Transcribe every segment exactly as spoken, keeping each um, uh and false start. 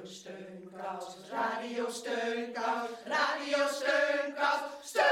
Steunkous, Radio Steunkous, Radio Steunkous, Steunkous.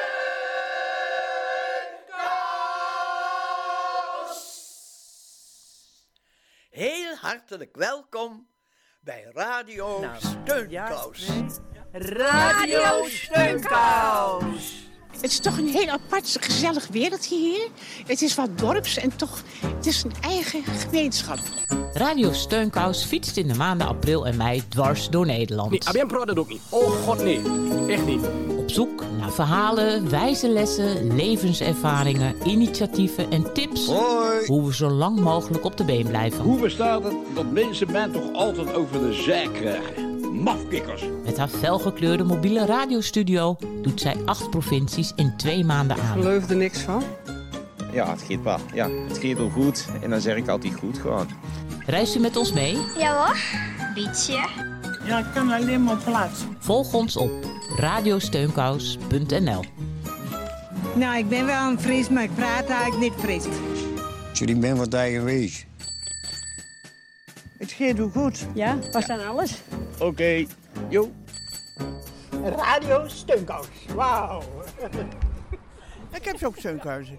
Heel hartelijk welkom bij Radio nou, Steunkous. Ja, nee. Radio Steunkous. Het is toch een heel apart, gezellig wereldje hier. Het is wat dorps en toch, het is een eigen gemeenschap. Radio Steunkous fietst in de maanden april en mei dwars door Nederland. Nee, Abien Pro dat ook niet. Oh god, nee. Echt niet. Op zoek naar verhalen, wijze lessen, levenservaringen, initiatieven en tips. Hoi. Hoe we zo lang mogelijk op de been blijven. Hoe bestaat het dat mensen men toch altijd over de zijk krijgen? Mafkikkers. Met haar felgekleurde mobiele radiostudio doet zij acht provincies in twee maanden aan. Ik geloof er niks van. Ja, het gaat wel. Ja, het gaat wel goed. En dan zeg ik altijd goed gewoon. Reist u met ons mee? Ja hoor, beetje. Ja, ik kan alleen maar plaats. Volg ons op radiosteunkous punt n l. Nou, ik ben wel een Fries, maar ik praat eigenlijk niet Fries. Jullie ben wat daar geweest. Het gaat wel goed. Ja, was aan alles. Oké, okay. Jo. Radio Steunkous. Wauw. Ik heb ook steunkuizen.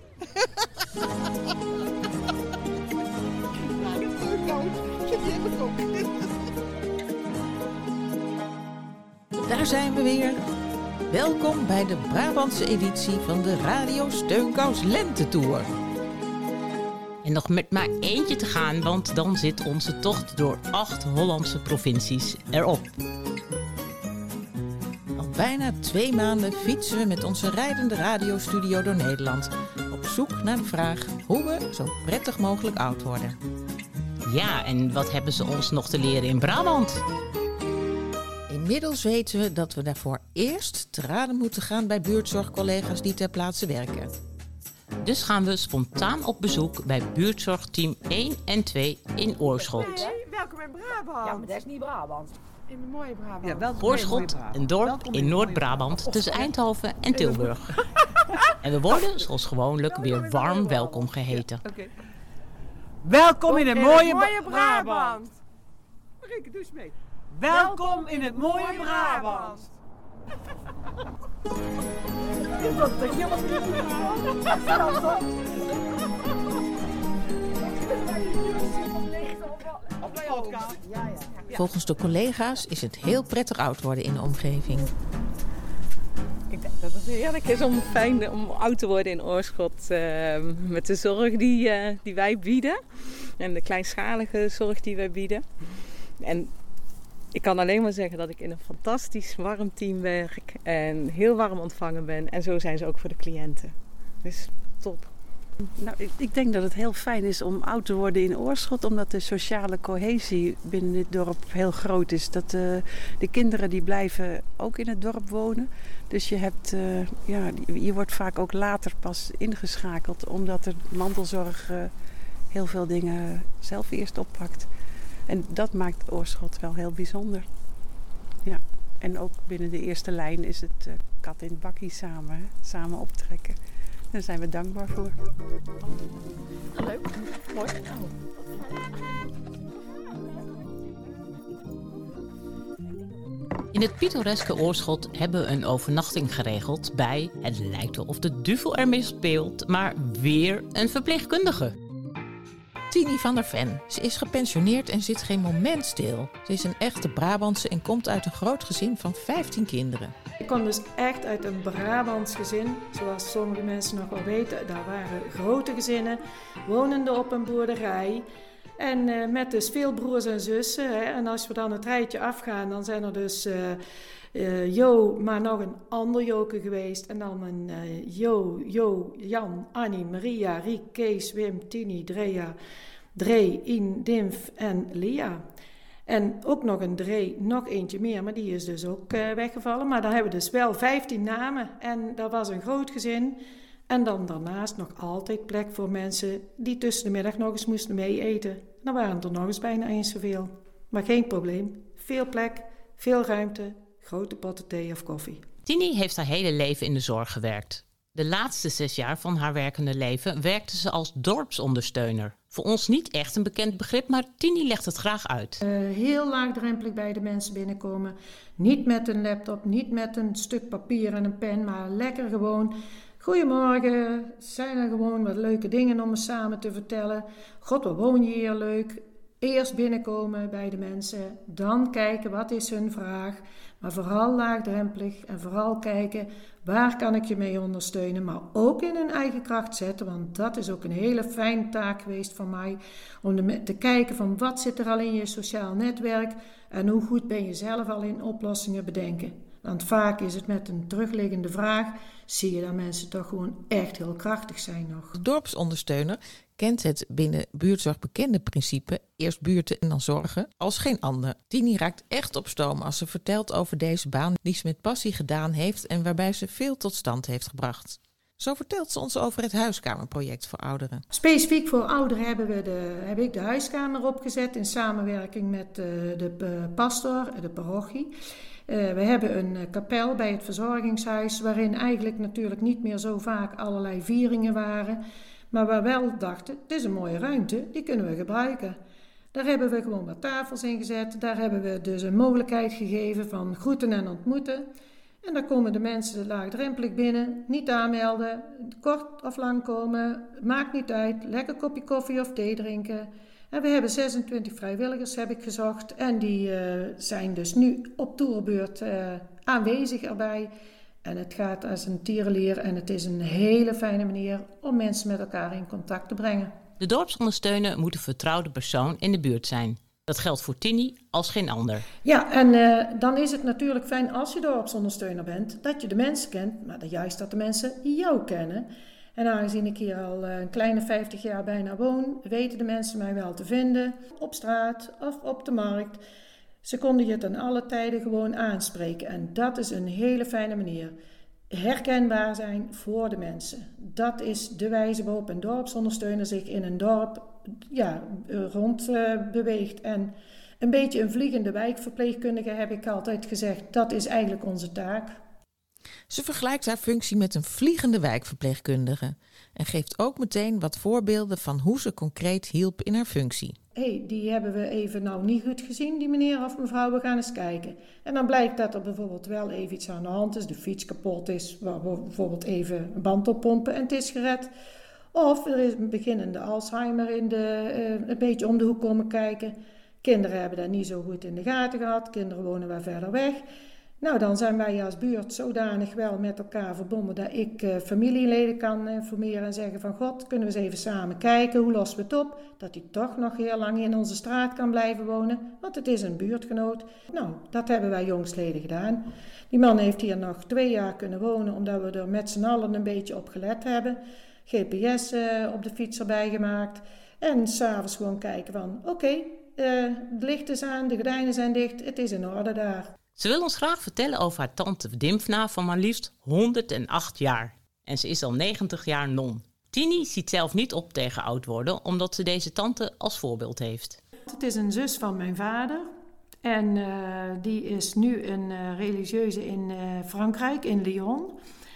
Daar zijn we weer. Welkom bij de Brabantse editie van de Radio Steunkous Lentetour. En nog met maar eentje te gaan, want dan zit onze tocht door acht Hollandse provincies erop. Al bijna twee maanden fietsen we met onze rijdende radiostudio door Nederland. Op zoek naar de vraag hoe we zo prettig mogelijk oud worden. Ja, en wat hebben ze ons nog te leren in Brabant? Inmiddels weten we dat we daarvoor eerst te raden moeten gaan bij buurtzorgcollega's die ter plaatse werken. Dus gaan we spontaan op bezoek bij buurtzorgteam één en twee in Oorschot. Nee, welkom in Brabant. Ja, maar dat is niet Brabant. In de mooie Brabant. Ja, welkom Oorschot, in een dorp welkom in Noord-Brabant tussen Eindhoven en Tilburg. En we worden, zoals gewoonlijk, weer warm welkom geheten. Ja, okay. Welkom in het mooie, mooie Brabant. Brabant. Marieke, doe eens mee. Welkom in het mooie Brabant. Volgens de collega's is het heel prettig oud worden in de omgeving. Ik denk dat het heerlijk is om fijn om oud te worden in Oorschot. Uh, met de zorg die, uh, die wij bieden. En de kleinschalige zorg die wij bieden. En ik kan alleen maar zeggen dat ik in een fantastisch warm team werk. En heel warm ontvangen ben. En zo zijn ze ook voor de cliënten. Dus top. Nou, ik, ik denk dat het heel fijn is om oud te worden in Oorschot, omdat de sociale cohesie binnen dit dorp heel groot is. Dat uh, de kinderen die blijven ook in het dorp wonen. Dus je hebt, uh, ja, je wordt vaak ook later pas ingeschakeld, omdat de mantelzorg uh, heel veel dingen zelf eerst oppakt. En dat maakt Oorschot wel heel bijzonder. Ja. En ook binnen de eerste lijn is het uh, kat in het bakkie samen, hè? Samen optrekken. Daar zijn we dankbaar voor. Leuk, mooi. In het pittoreske Oorschot hebben we een overnachting geregeld bij, het lijkt wel of de duvel ermee speelt, maar weer een verpleegkundige. Tini van der Ven. Ze is gepensioneerd en zit geen moment stil. Ze is een echte Brabantse en komt uit een groot gezin van vijftien kinderen. Ik kom dus echt uit een Brabants gezin, zoals sommige mensen nog wel weten. Daar waren grote gezinnen, wonende op een boerderij. En uh, met dus veel broers en zussen. Hè. En als we dan het rijtje afgaan, dan zijn er dus uh, uh, Jo, maar nog een ander Joke geweest. En dan een uh, Jo, Jo, Jan, Annie, Maria, Riek, Kees, Wim, Tini, Drea, Dree, In, Dimf en Lia. En ook nog een Dree, nog eentje meer, maar die is dus ook uh, weggevallen. Maar dan hebben we dus wel vijftien namen en dat was een groot gezin. En dan daarnaast nog altijd plek voor mensen die tussen de middag nog eens moesten mee eten. Dan waren er nog eens bijna eens zoveel. Maar geen probleem. Veel plek, veel ruimte, grote potten thee of koffie. Tini heeft haar hele leven in de zorg gewerkt. De laatste zes jaar van haar werkende leven werkte ze als dorpsondersteuner. Voor ons niet echt een bekend begrip, maar Tini legt het graag uit. Uh, heel laagdrempelig bij de mensen binnenkomen. Niet met een laptop, niet met een stuk papier en een pen, maar lekker gewoon. Goedemorgen, zijn er gewoon wat leuke dingen om me samen te vertellen. God, wat woon je hier leuk? Eerst binnenkomen bij de mensen, dan kijken wat is hun vraag. Maar vooral laagdrempelig en vooral kijken waar kan ik je mee ondersteunen. Maar ook in hun eigen kracht zetten, want dat is ook een hele fijne taak geweest van mij. Om de, te kijken van wat zit er al in je sociaal netwerk en hoe goed ben je zelf al in oplossingen bedenken. Want vaak is het met een terugliggende vraag, zie je dat mensen toch gewoon echt heel krachtig zijn nog. De dorpsondersteuner kent het binnen buurtzorg bekende principe, eerst buurten en dan zorgen, als geen ander. Tini raakt echt op stoom als ze vertelt over deze baan die ze met passie gedaan heeft en waarbij ze veel tot stand heeft gebracht. Zo vertelt ze ons over het huiskamerproject voor ouderen. Specifiek voor ouderen hebben we de, heb ik de huiskamer opgezet in samenwerking met de, de pastor, de parochie. Uh, we hebben een uh, kapel bij het verzorgingshuis waarin eigenlijk natuurlijk niet meer zo vaak allerlei vieringen waren. Maar waar we wel dachten, het is een mooie ruimte, die kunnen we gebruiken. Daar hebben we gewoon wat tafels in gezet. Daar hebben we dus een mogelijkheid gegeven van groeten en ontmoeten. En daar komen de mensen laagdrempelig binnen, niet aanmelden, kort of lang komen, maakt niet uit, lekker kopje koffie of thee drinken. En we hebben zesentwintig vrijwilligers heb ik gezocht en die uh, zijn dus nu op toerbeurt uh, aanwezig erbij. En het gaat als een tierenlier en het is een hele fijne manier om mensen met elkaar in contact te brengen. De dorpsondersteuner moet een vertrouwde persoon in de buurt zijn. Dat geldt voor Tini als geen ander. Ja, en uh, dan is het natuurlijk fijn als je dorpsondersteuner bent, dat je de mensen kent, maar dat juist dat de mensen jou kennen. En aangezien ik hier al een kleine vijftig jaar bijna woon, weten de mensen mij wel te vinden, op straat of op de markt. Ze konden je ten alle tijden gewoon aanspreken en dat is een hele fijne manier. Herkenbaar zijn voor de mensen. Dat is de wijze waarop een dorpsondersteuner zich in een dorp ja, rond uh, beweegt. En een beetje een vliegende wijkverpleegkundige heb ik altijd gezegd, dat is eigenlijk onze taak. Ze vergelijkt haar functie met een vliegende wijkverpleegkundige en geeft ook meteen wat voorbeelden van hoe ze concreet hielp in haar functie. Hé, hey, die hebben we even nou niet goed gezien, die meneer of mevrouw, we gaan eens kijken. En dan blijkt dat er bijvoorbeeld wel even iets aan de hand is, de fiets kapot is, waar we bijvoorbeeld even een band oppompen en het is gered. Of er is een beginnende Alzheimer in de, uh, een beetje om de hoek komen kijken. Kinderen hebben dat niet zo goed in de gaten gehad, kinderen wonen wel verder weg. Nou, dan zijn wij als buurt zodanig wel met elkaar verbonden dat ik uh, familieleden kan informeren en zeggen van God, kunnen we eens even samen kijken, hoe lossen we het op? Dat hij toch nog heel lang in onze straat kan blijven wonen, want het is een buurtgenoot. Nou, dat hebben wij jongstleden gedaan. Die man heeft hier nog twee jaar kunnen wonen, omdat we er met z'n allen een beetje op gelet hebben. G P S uh, op de fiets erbij gemaakt en s'avonds gewoon kijken van oké, okay, uh, het licht is aan, de gordijnen zijn dicht, het is in orde daar. Ze wil ons graag vertellen over haar tante Dimfna van maar liefst honderdacht jaar. En ze is al negentig jaar non. Tini ziet zelf niet op tegen oud worden, omdat ze deze tante als voorbeeld heeft. Het is een zus van mijn vader. En uh, die is nu een uh, religieuze in uh, Frankrijk, in Lyon.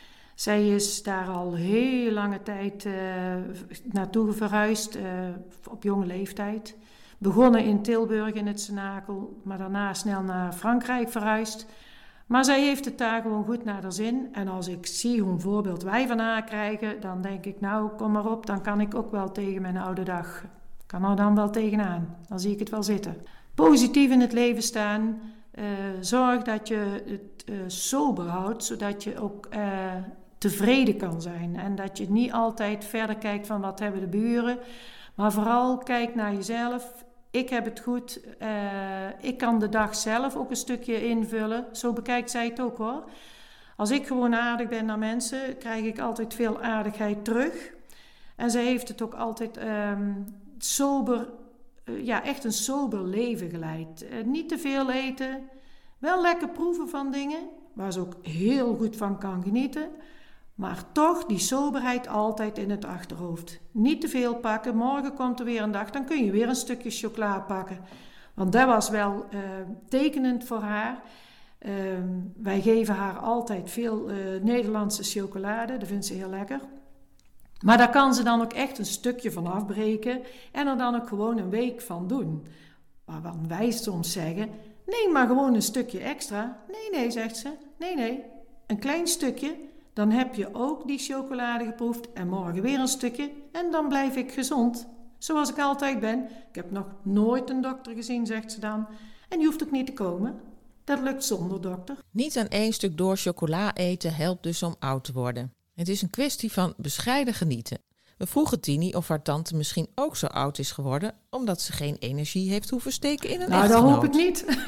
Zij is daar al heel lange tijd uh, naartoe verhuisd, uh, op jonge leeftijd. Begonnen in Tilburg in het Cenakel, maar daarna snel naar Frankrijk verhuisd. Maar zij heeft het daar gewoon goed naar haar zin. En als ik zie hoe een voorbeeld wij van haar krijgen, dan denk ik, nou, kom maar op, dan kan ik ook wel tegen mijn oude dag. Kan er dan wel tegenaan, dan zie ik het wel zitten. Positief in het leven staan, uh, zorg dat je het uh, sober houdt, zodat je ook uh, tevreden kan zijn. En dat je niet altijd verder kijkt van wat hebben de buren, maar vooral kijk naar jezelf. Ik heb het goed, uh, ik kan de dag zelf ook een stukje invullen. Zo bekijkt zij het ook hoor. Als ik gewoon aardig ben naar mensen, krijg ik altijd veel aardigheid terug. En zij heeft het ook altijd um, sober, uh, ja echt een sober leven geleid. Uh, niet te veel eten, wel lekker proeven van dingen, waar ze ook heel goed van kan genieten. Maar toch die soberheid altijd in het achterhoofd. Niet te veel pakken. Morgen komt er weer een dag, dan kun je weer een stukje chocola pakken. Want dat was wel uh, tekenend voor haar. Uh, wij geven haar altijd veel uh, Nederlandse chocolade. Dat vindt ze heel lekker. Maar daar kan ze dan ook echt een stukje van afbreken en er dan ook gewoon een week van doen. Waarvan wij soms zeggen, neem maar gewoon een stukje extra. Nee, nee, zegt ze. Nee, nee, een klein stukje. Dan heb je ook die chocolade geproefd en morgen weer een stukje en dan blijf ik gezond. Zoals ik altijd ben. Ik heb nog nooit een dokter gezien, zegt ze dan. En je hoeft ook niet te komen. Dat lukt zonder dokter. Niet aan één stuk door chocola eten helpt dus om oud te worden. Het is een kwestie van bescheiden genieten. We vroegen Tini of haar tante misschien ook zo oud is geworden, omdat ze geen energie heeft hoeven steken in een nou, echtgenoot. Nou, dat hoop ik niet.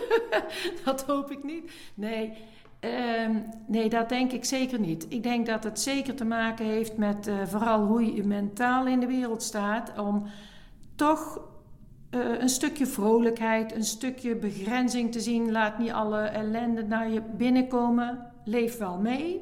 dat hoop ik niet. Nee, um, nee, dat denk ik zeker niet. Ik denk dat het zeker te maken heeft met uh, vooral hoe je mentaal in de wereld staat. Om toch uh, een stukje vrolijkheid, een stukje begrenzing te zien. Laat niet alle ellende naar je binnenkomen. Leef wel mee.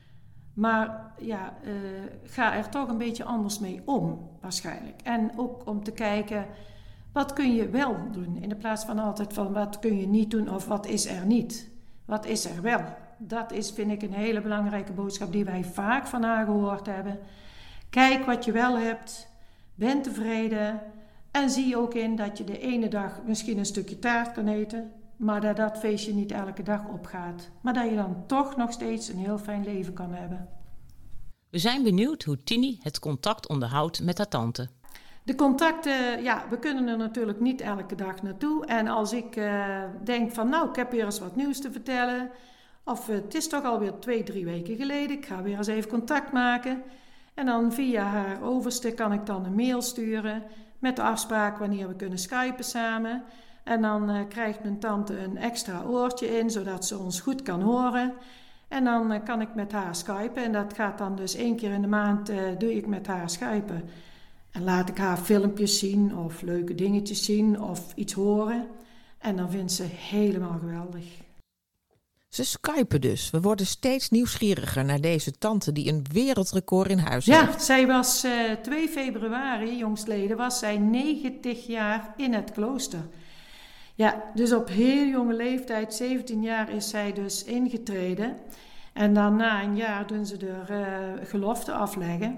Maar ja, uh, ga er toch een beetje anders mee om, waarschijnlijk. En ook om te kijken, wat kun je wel doen? In de plaats van altijd van, wat kun je niet doen of wat is er niet? Wat is er wel? Dat is, vind ik, een hele belangrijke boodschap die wij vaak van haar gehoord hebben. Kijk wat je wel hebt, ben tevreden en zie ook in dat je de ene dag misschien een stukje taart kan eten, maar dat dat feestje niet elke dag opgaat. Maar dat je dan toch nog steeds een heel fijn leven kan hebben. We zijn benieuwd hoe Tini het contact onderhoudt met haar tante. De contacten, ja, we kunnen er natuurlijk niet elke dag naartoe. En als ik uh, denk van, nou, ik heb weer eens wat nieuws te vertellen. Of uh, het is toch alweer twee, drie weken geleden. Ik ga weer eens even contact maken. En dan via haar overste kan ik dan een mail sturen met de afspraak wanneer we kunnen skypen samen. En dan uh, krijgt mijn tante een extra oortje in, zodat ze ons goed kan horen. En dan uh, kan ik met haar skypen. En dat gaat dan dus één keer in de maand, uh, doe ik met haar skypen. En laat ik haar filmpjes zien of leuke dingetjes zien of iets horen. En dan vindt ze helemaal geweldig. Ze skypen dus. We worden steeds nieuwsgieriger naar deze tante die een wereldrecord in huis ja, heeft. Ja, zij was uh, twee februari, jongstleden, was zij negentig jaar in het klooster. Ja, dus op heel jonge leeftijd, zeventien jaar, is zij dus ingetreden. En dan na een jaar doen ze er uh, gelofte afleggen.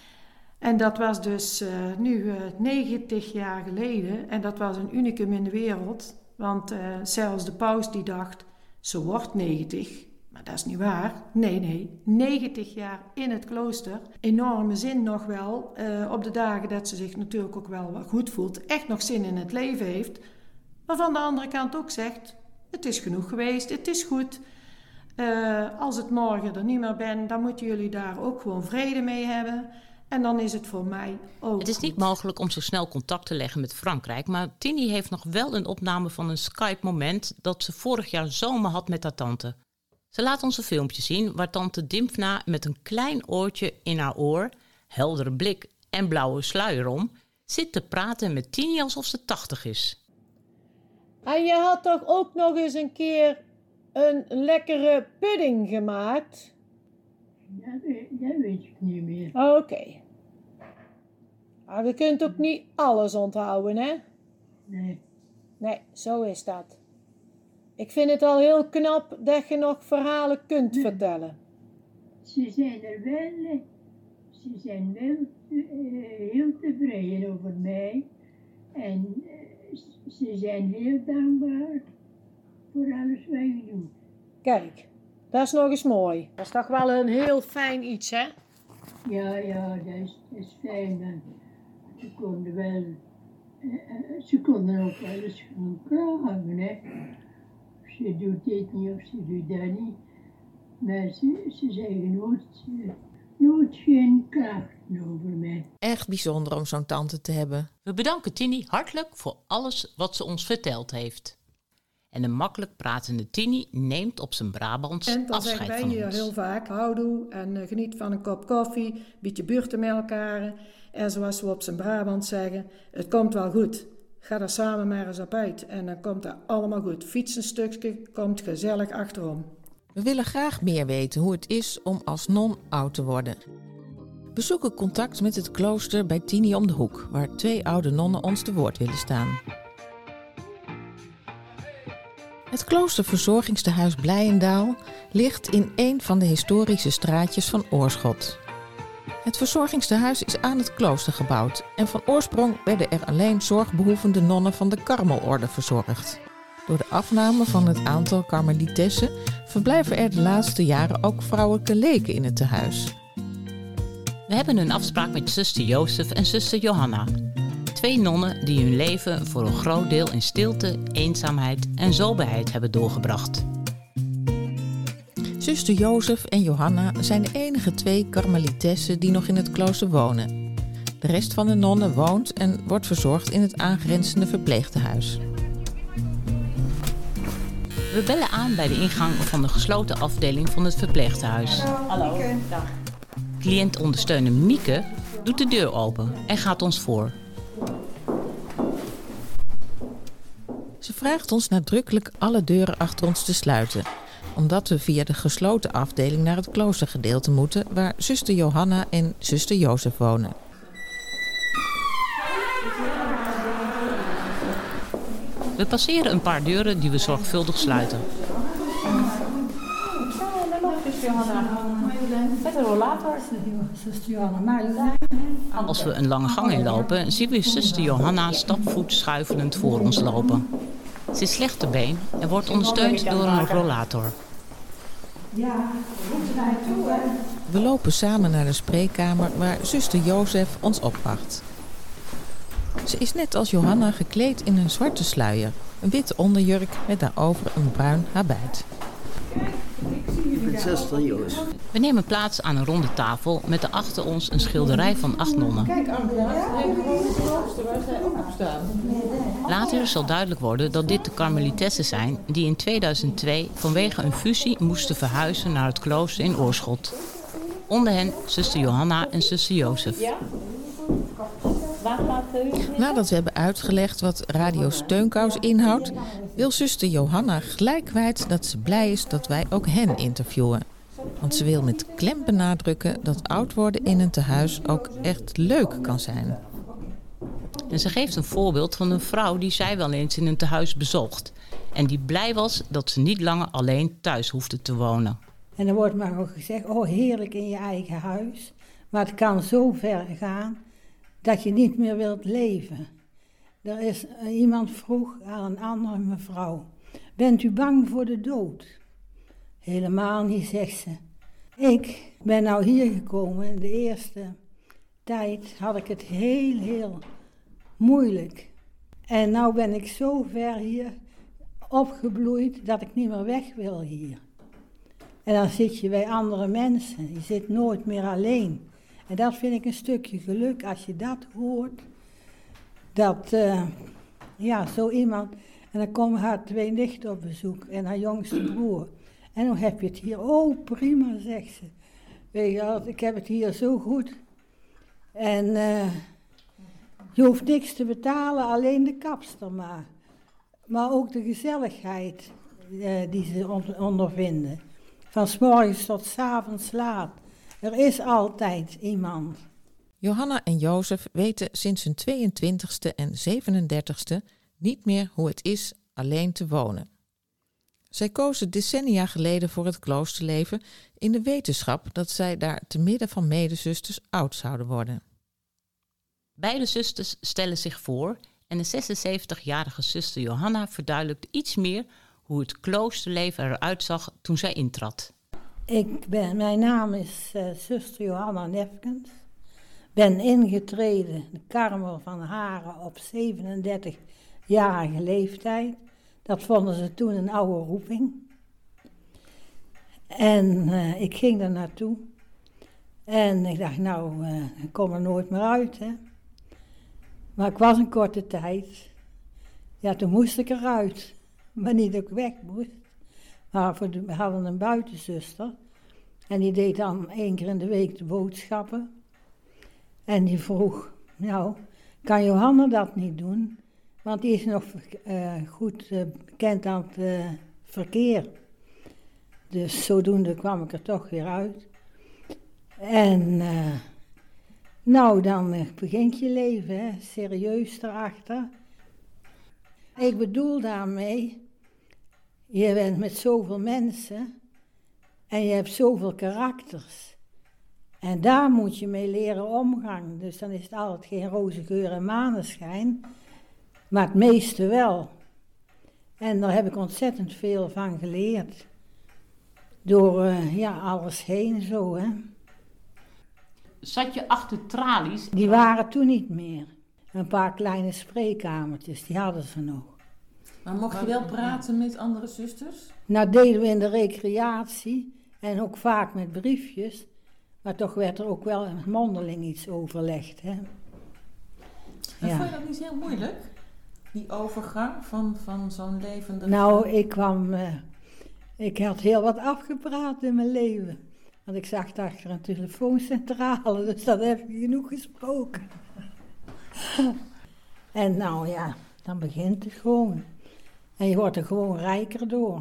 En dat was dus uh, nu uh, negentig jaar geleden. En dat was een unicum in de wereld. Want uh, zelfs de paus die dacht, ze wordt negentig. Maar dat is niet waar. Nee, nee. negentig jaar in het klooster. Enorme zin nog wel. Uh, op de dagen dat ze zich natuurlijk ook wel goed voelt. Echt nog zin in het leven heeft. Maar van de andere kant ook zegt, het is genoeg geweest. Het is goed. Uh, als het morgen er niet meer ben, dan moeten jullie daar ook gewoon vrede mee hebben. En dan is het voor mij ook Het is niet goed. mogelijk om zo snel contact te leggen met Frankrijk, maar Tini heeft nog wel een opname van een Skype-moment dat ze vorig jaar zomer had met haar tante. Ze laat ons een filmpje zien waar tante Dimfna met een klein oortje in haar oor, heldere blik en blauwe sluier om, zit te praten met Tini alsof ze tachtig is. En je had toch ook nog eens een keer een lekkere pudding gemaakt? Dat weet, dat weet ik niet meer. Oké. Okay. Maar je kunt ook niet alles onthouden, hè? Nee. Nee, zo is dat. Ik vind het al heel knap dat je nog verhalen kunt nee. vertellen. Ze zijn er wel, ze zijn wel uh, heel tevreden over mij. En uh, ze zijn heel dankbaar voor alles wat je doet. Kijk. Dat is nog eens mooi. Dat is toch wel een heel fijn iets, hè? Ja, ja, dat is, dat is fijn. En ze konden wel... Uh, ze konden ook wel eens gaan klagen, hè. Ze doet dit niet of ze doet dat niet. Maar ze, ze zeggen nooit, uh, nooit geen klachten over mij. Echt bijzonder om zo'n tante te hebben. We bedanken Tini hartelijk voor alles wat ze ons verteld heeft. En de makkelijk pratende Tini neemt op zijn Brabants afscheid van ons. En dan zeggen wij hier heel vaak, houdoe en uh, geniet van een kop koffie, een beetje buurten met elkaar. En zoals we op zijn Brabant zeggen, het komt wel goed. Ga er samen maar eens op uit en dan komt het allemaal goed. Fiets een stukje, komt gezellig achterom. We willen graag meer weten hoe het is om als non oud te worden. We zoeken contact met het klooster bij Tini om de hoek, waar twee oude nonnen ons te woord willen staan. Het kloosterverzorgingstehuis Blijendaal ligt in een van de historische straatjes van Oorschot. Het verzorgingstehuis is aan het klooster gebouwd en van oorsprong werden er alleen zorgbehoevende nonnen van de Karmelorde verzorgd. Door de afname van het aantal karmelitessen verblijven er de laatste jaren ook vrouwelijke leken in het tehuis. We hebben een afspraak met zuster Jozef en zuster Johanna. Twee nonnen die hun leven voor een groot deel in stilte, eenzaamheid en soberheid hebben doorgebracht. Zuster Jozef en Johanna zijn de enige twee karmelitessen die nog in het klooster wonen. De rest van de nonnen woont en wordt verzorgd in het aangrenzende verpleegtehuis. We bellen aan bij de ingang van de gesloten afdeling van het verpleegtehuis. Hallo. Dag. Cliëntondersteuner Mieke doet de deur open en gaat ons voor. Ze vraagt ons nadrukkelijk alle deuren achter ons te sluiten, omdat we via de gesloten afdeling naar het kloostergedeelte moeten waar zuster Johanna en zuster Jozef wonen. We passeren een paar deuren die we zorgvuldig sluiten. Met een rollator. Als we een lange gang inlopen, zien we zuster Johanna stapvoet schuifelend voor ons lopen. Ze is slecht te been en wordt ondersteund door een rollator. We lopen samen naar de spreekkamer waar zuster Jozef ons opwacht. Ze is net als Johanna gekleed in een zwarte sluier, een witte onderjurk met daarover een bruin habit. Zuster Jozef. We nemen plaats aan een ronde tafel met achter ons een schilderij van acht nonnen. Kijk, Angela, het klooster waar zij ook op staan. Later zal duidelijk worden dat dit de karmelitessen zijn die in tweeduizend twee vanwege een fusie moesten verhuizen naar het klooster in Oorschot. Onder hen zuster Johanna en zuster Jozef. Nadat we hebben uitgelegd wat Radio Steunkous inhoudt, wil zuster Johanna gelijk kwijt dat ze blij is dat wij ook hen interviewen. Want ze wil met klem benadrukken dat oud worden in een tehuis ook echt leuk kan zijn. En ze geeft een voorbeeld van een vrouw die zij wel eens in een tehuis bezocht. En die blij was dat ze niet langer alleen thuis hoefde te wonen. En dan wordt maar ook gezegd, oh heerlijk in je eigen huis. Maar het kan zo ver gaan dat je niet meer wilt leven. Er is iemand vroeg aan een andere mevrouw, bent u bang voor de dood? Helemaal niet, zegt ze. Ik ben nou hier gekomen, in de eerste tijd had ik het heel, heel moeilijk. En nou ben ik zo ver hier opgebloeid dat ik niet meer weg wil hier. En dan zit je bij andere mensen, je zit nooit meer alleen. En dat vind ik een stukje geluk als je dat hoort. Dat, uh, ja, zo iemand. En dan komen haar twee nichten op bezoek en haar jongste broer. En dan heb je het hier, oh prima, zegt ze. Weet je wel, ik heb het hier zo goed. En uh, je hoeft niks te betalen, alleen de kapster maar. Maar ook de gezelligheid uh, die ze on- ondervinden. Van 's morgens tot 's avonds laat. Er is altijd iemand. Johanna en Jozef weten sinds hun tweeëntwintigste en zevenendertigste niet meer hoe het is alleen te wonen. Zij kozen decennia geleden voor het kloosterleven in de wetenschap dat zij daar te midden van medezusters oud zouden worden. Beide zusters stellen zich voor en de zesenzeventigjarige zuster Johanna verduidelijkt iets meer hoe het kloosterleven eruit zag toen zij intrad. Ik ben, mijn naam is uh, zuster Johanna Nefkens. Ben ingetreden, de Karmel van Haren, op zevenendertigjarige leeftijd. Dat vonden ze toen een oude roeping. En uh, ik ging er naartoe. En ik dacht, nou, uh, ik kom er nooit meer uit, hè. Maar ik was een korte tijd. Ja, toen moest ik eruit. Maar niet dat ik weg moest. Maar we hadden een buitenzuster. En die deed dan één keer in de week de boodschappen. En die vroeg, nou, kan Johanna dat niet doen? Want die is nog uh, goed uh, bekend aan het uh, verkeer. Dus zodoende kwam ik er toch weer uit. En uh, nou, dan uh, begint je leven, hè, serieus erachter. Ik bedoel daarmee, je bent met zoveel mensen en je hebt zoveel karakters. En daar moet je mee leren omgaan. Dus dan is het altijd geen roze geur en maneschijn. Maar het meeste wel. En daar heb ik ontzettend veel van geleerd. Door uh, ja, alles heen zo, hè. Zat je achter tralies? Die waren toen niet meer. Een paar kleine spreekkamertjes, die hadden ze nog. Maar mocht je wel praten met andere zusters? Nou, deden we in de recreatie en ook vaak met briefjes. Maar toch werd er ook wel mondeling iets overlegd, hè. En Ja. vond je dat niet heel moeilijk? Die overgang van, van zo'n levendige... Nou, ik kwam... Uh, ik had heel wat afgepraat in mijn leven. Want ik zag achter een telefooncentrale, dus dat heb ik genoeg gesproken. En nou ja, dan begint het gewoon. En je wordt er gewoon rijker door.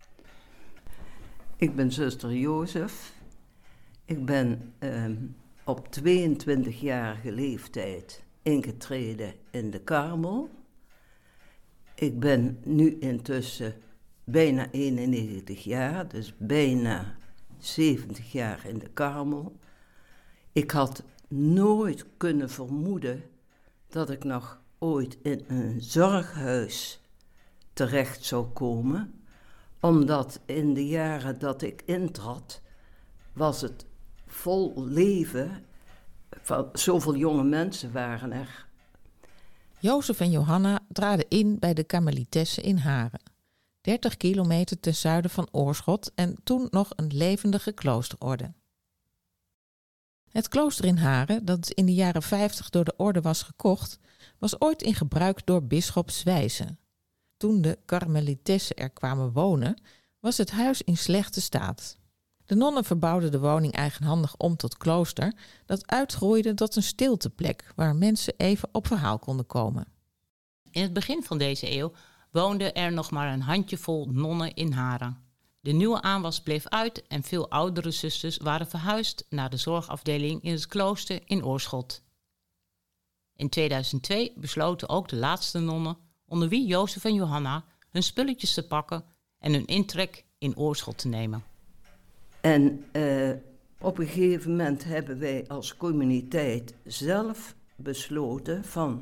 Ik ben zuster Jozef. Ik ben uh, op tweeëntwintigjarige leeftijd ingetreden in de Karmel. Ik ben nu intussen bijna eenennegentig jaar, dus bijna zeventig jaar in de Karmel. Ik had nooit kunnen vermoeden dat ik nog ooit in een zorghuis terecht zou komen, omdat in de jaren dat ik intrad, was het vol leven. Van, zoveel jonge mensen waren er. Jozef en Johanna traden in bij de Karmelitessen in Haren. dertig kilometer ten zuiden van Oorschot en toen nog een levendige kloosterorde. Het klooster in Haren, dat in de jaren vijftig door de orde was gekocht, was ooit in gebruik door bisschop Zwijze. Toen de Karmelitessen er kwamen wonen, was het huis in slechte staat. De nonnen verbouwden de woning eigenhandig om tot klooster, dat uitgroeide tot een stilteplek waar mensen even op verhaal konden komen. In het begin van deze eeuw woonden er nog maar een handjevol nonnen in Haren. De nieuwe aanwas bleef uit en veel oudere zusters waren verhuisd naar de zorgafdeling in het klooster in Oorschot. In tweeduizend twee besloten ook de laatste nonnen, onder wie Jozef en Johanna, hun spulletjes te pakken en hun intrek in Oorschot te nemen. En uh, op een gegeven moment hebben wij als communiteit zelf besloten van...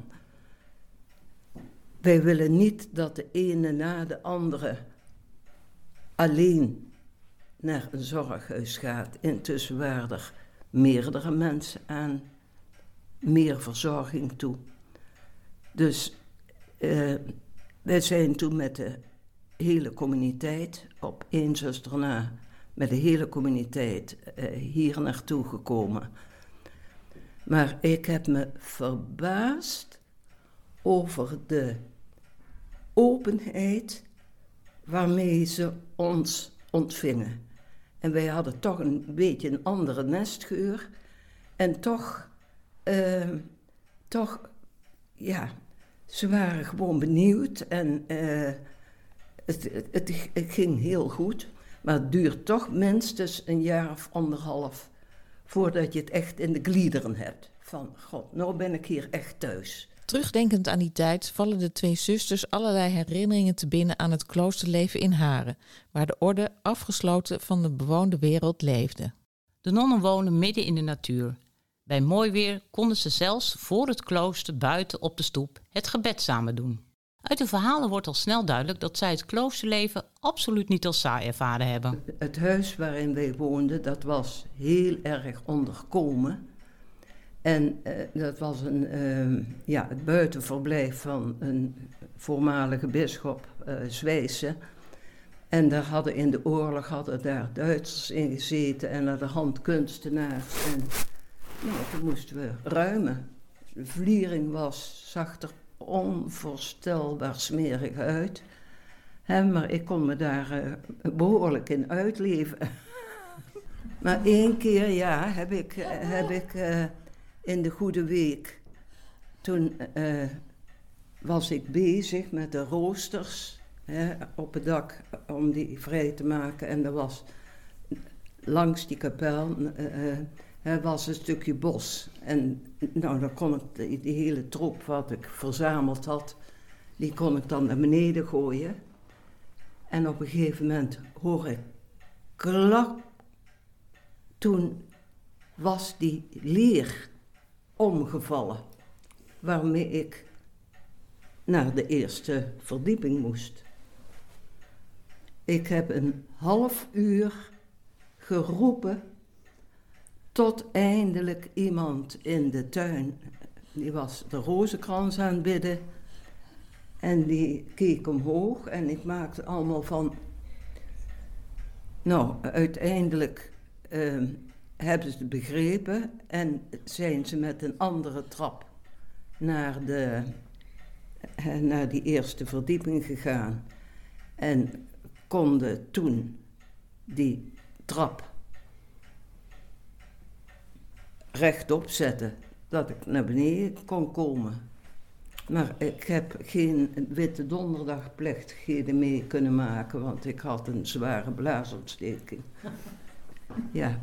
wij willen niet dat de ene na de andere alleen naar een zorghuis gaat. Intussen waren er meerdere mensen aan meer verzorging toe. Dus uh, wij zijn toen met de hele communiteit, op één zuster na, met de hele communiteit uh, hier naartoe gekomen. Maar ik heb me verbaasd over de openheid waarmee ze ons ontvingen. En wij hadden toch een beetje een andere nestgeur. En toch, uh, toch, ja, ze waren gewoon benieuwd. En uh, het, het, het, het ging heel goed. Maar het duurt toch minstens een jaar of anderhalf voordat je het echt in de gliederen hebt. Van, god, nou ben ik hier echt thuis. Terugdenkend aan die tijd vallen de twee zusters allerlei herinneringen te binnen aan het kloosterleven in Haren, waar de orde afgesloten van de bewoonde wereld leefde. De nonnen woonden midden in de natuur. Bij mooi weer konden ze zelfs voor het klooster buiten op de stoep het gebed samen doen. Uit de verhalen wordt al snel duidelijk dat zij het kloosterleven absoluut niet als saai ervaren hebben. Het huis waarin wij woonden, dat was heel erg onderkomen. En uh, dat was een, uh, ja, het buitenverblijf van een voormalige bisschop, uh, Zwijse. En daar hadden in de oorlog hadden daar Duitsers in gezeten en naar de hand kunstenaars. En nou, toen moesten we ruimen. De vliering was, zag er onvoorstelbaar smerig uit. He, maar ik kon me daar uh, behoorlijk in uitleven. Maar één keer, ja, heb ik... Uh, heb ik uh, in de Goede Week, toen uh, was ik bezig met de roosters hè, op het dak om die vrij te maken. En er was langs die kapel uh, uh, was een stukje bos. En nou, dan kon ik die, die hele troep wat ik verzameld had, die kon ik dan naar beneden gooien. En op een gegeven moment hoor ik klap. Toen was die leer omgevallen, waarmee ik naar de eerste verdieping moest. Ik heb een half uur geroepen tot eindelijk iemand in de tuin, die was de rozenkrans aan het bidden en die keek omhoog en ik maakte allemaal van, nou uiteindelijk uh, hebben ze het begrepen en zijn ze met een andere trap naar, de, uh, naar die eerste verdieping gegaan en konden toen die trap rechtop zetten, dat ik naar beneden kon komen. Maar ik heb geen witte donderdagplechtigheden mee kunnen maken, want ik had een zware blaasontsteking. Ja.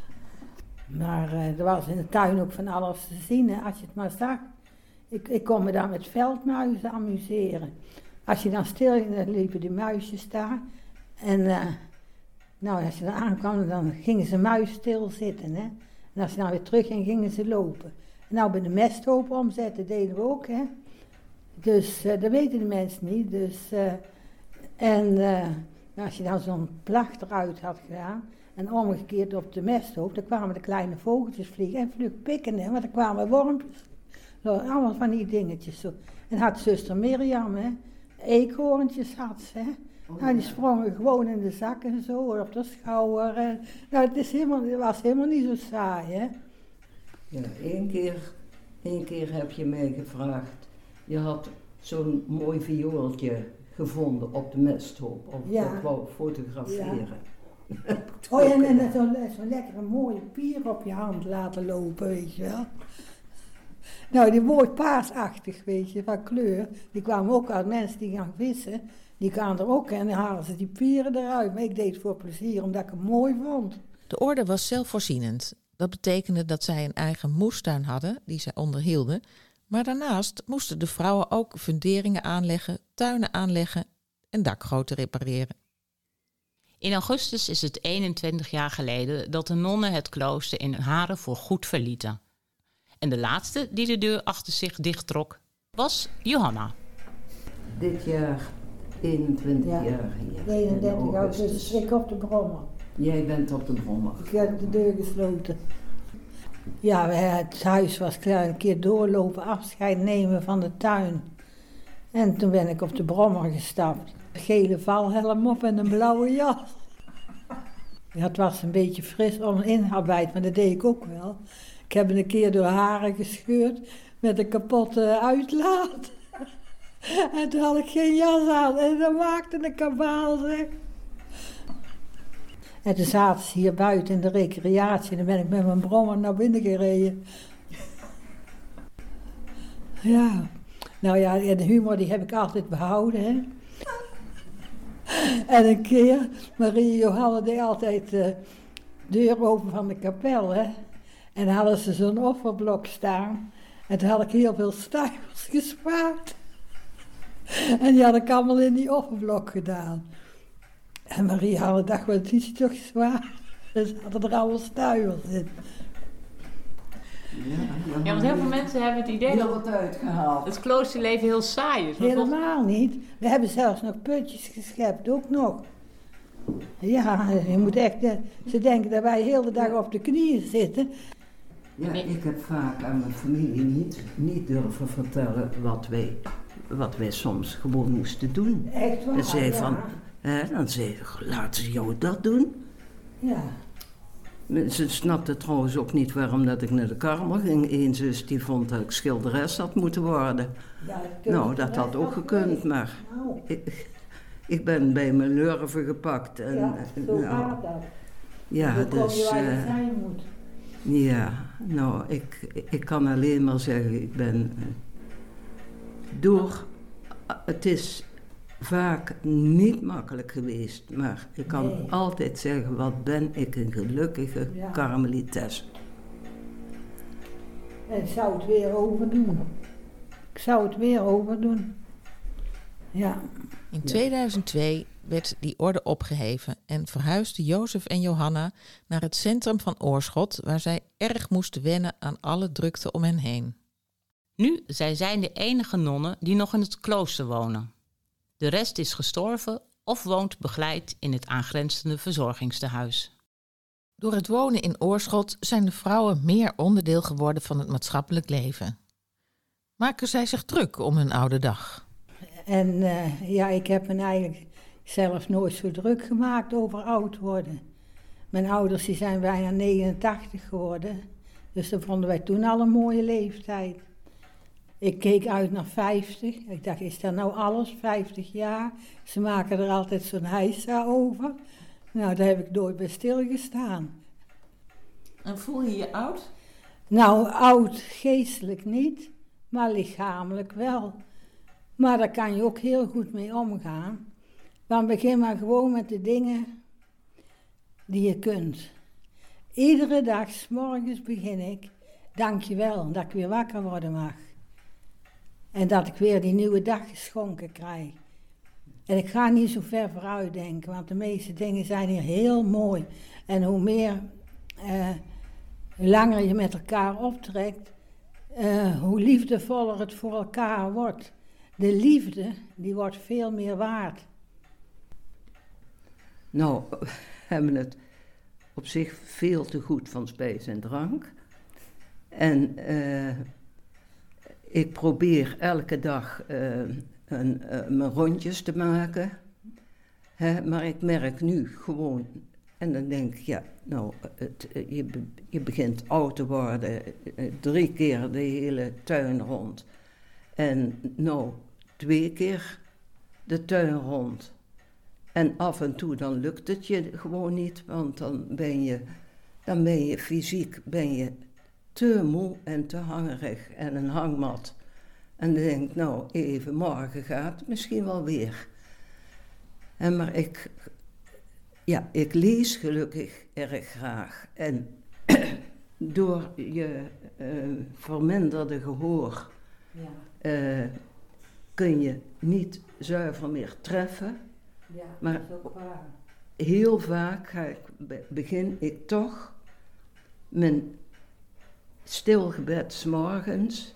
Maar uh, er was in de tuin ook van alles te zien, hè, als je het maar zag. Ik, ik kon me daar met veldmuizen amuseren. Als je dan stil ging, dan liepen die muisjes daar. En uh, nou, als je er aankwam, dan gingen ze muis stilzitten, hè. En als je dan weer terug ging, gingen ze lopen. En nou, bij de mesthoop omzetten deden we ook, hè. Dus uh, dat weten de mensen niet. Dus, uh, en uh, als je dan zo'n placht eruit had gedaan en omgekeerd op de mesthoop, dan kwamen de kleine vogeltjes vliegen en vlug pikken, hè, want er kwamen wormpjes. Nou, allemaal van die dingetjes zo. En had zuster Mirjam, hè, eekhoorntjes had ze, hè. Oh, nou, die sprongen gewoon in de zakken en zo, op de schouder. En, nou, het, is helemaal, het was helemaal niet zo saai, hè. Ja, één keer, één keer heb je mij gevraagd. Je had zo'n mooi viooltje gevonden op de mesthoop, of ja. Ik wou fotograferen. Ja. Oh ja, en, en zo'n zo lekkere mooie pier op je hand laten lopen, weet je wel. Nou, die mooi paarsachtig, weet je, van kleur. Die kwamen ook uit mensen die gaan vissen. Die kwamen er ook en dan halen ze die pieren eruit. Maar ik deed het voor plezier, omdat ik het mooi vond. De orde was zelfvoorzienend. Dat betekende dat zij een eigen moestuin hadden, die zij onderhielden. Maar daarnaast moesten de vrouwen ook funderingen aanleggen, tuinen aanleggen en dakgoten repareren. In augustus is het eenentwintig jaar geleden dat de nonnen het klooster in Haren voor goed verlieten. En de laatste die de deur achter zich dichttrok, was Johanna. Dit jaar eenentwintig ja, jaar hier. eenendertig augustus, ik op de brommer. Jij bent op de brommer. Ik heb de deur gesloten. Ja, het huis was klaar, een keer doorlopen, afscheid nemen van de tuin. En toen ben ik op de brommer gestapt. Een gele valhelm op en een blauwe jas. Ja, het was een beetje fris om inarbeid, maar dat deed ik ook wel. Ik heb een keer door haren gescheurd met een kapotte uitlaat. En toen had ik geen jas aan en dat maakte een kabaal, zeg. En toen zaten ze hier buiten in de recreatie en dan ben ik met mijn brommer naar binnen gereden. Ja, nou ja, de humor die heb ik altijd behouden, hè. En een keer, Marie Johanne deed altijd de deur open van de kapel, hè. En dan hadden ze zo'n offerblok staan. En toen had ik heel veel stuivers gespaard. En die had ik allemaal in die offerblok gedaan. En Marie Johanne dacht, wat is toch zwaar? En ze hadden er allemaal stuivers in. Ja, ja, want heel veel mensen hebben het idee dat het uitgehaald. Het kloosterleven heel saai is. Helemaal niet. We hebben zelfs nog putjes geschept, ook nog. Ja, je moet echt, ze denken dat wij heel de dag op de knieën zitten. Ja, ik heb vaak aan mijn familie niet, niet durven vertellen wat wij, wat wij soms gewoon moesten doen. Echt waar? En zei ja. van, hè, dan zei ze, laten ze jou dat doen. Ja. Ze snapte trouwens ook niet waarom dat ik naar de kamer ging. Eén zus die vond dat ik schilderes had moeten worden. Ja, nou, dat had ook gekund, maar nou. ik, ik ben bij mijn lurven gepakt. En, ja, zo nou, gaat dat. Ja, dan dus... kom je waar je uh, zijn moet. Ja, nou, ik, ik kan alleen maar zeggen, ik ben door... Het is vaak niet makkelijk geweest, maar ik kan nee. altijd zeggen, wat ben ik een gelukkige ja. karmelites. En ik zou het weer overdoen. Ik zou het weer overdoen. Ja. In tweeduizend twee werd die orde opgeheven en verhuisden Jozef en Johanna naar het centrum van Oorschot, waar zij erg moesten wennen aan alle drukte om hen heen. Nu zij zijn de enige nonnen die nog in het klooster wonen. De rest is gestorven of woont begeleid in het aangrenzende verzorgingstehuis. Door het wonen in Oorschot zijn de vrouwen meer onderdeel geworden van het maatschappelijk leven. Maken zij zich druk om hun oude dag? En uh, ja, ik heb me eigenlijk zelf nooit zo druk gemaakt over oud worden. Mijn ouders die zijn bijna negenentachtig geworden. Dus dat vonden wij toen al een mooie leeftijd. Ik keek uit naar vijftig. Ik dacht, is dat nou alles? vijftig jaar? Ze maken er altijd zo'n heisa over. Nou, daar heb ik nooit bij stilgestaan. En voel je je oud? Nou, oud geestelijk niet, maar lichamelijk wel. Maar daar kan je ook heel goed mee omgaan. Dan begin maar gewoon met de dingen die je kunt. Iedere dag, 's morgens begin ik, dank je wel dat ik weer wakker worden mag. En dat ik weer die nieuwe dag geschonken krijg. En ik ga niet zo ver vooruit denken, want de meeste dingen zijn hier heel mooi. En hoe meer, uh, hoe langer je met elkaar optrekt, uh, hoe liefdevoller het voor elkaar wordt. De liefde, die wordt veel meer waard. Nou, we hebben het op zich veel te goed van spijs en drank. En uh, ik probeer elke dag uh, een, uh, mijn rondjes te maken. Hè, maar ik merk nu gewoon, en dan denk ik, ja, nou, het, je, je begint oud te worden, drie keer de hele tuin rond. En nou, twee keer de tuin rond. En af en toe dan lukt het je gewoon niet, want dan ben je, dan ben je fysiek ben je te moe en te hangerig en een hangmat. En dan denk ik, nou even, morgen gaat het misschien wel weer. En maar ik, ja, ik lees gelukkig erg graag. En door je uh, verminderde gehoor ja. uh, kun je niet zuiver meer treffen. Ja, maar dat is ook waar. Heel vaak ga ik, begin ik toch mijn stilgebed 's morgens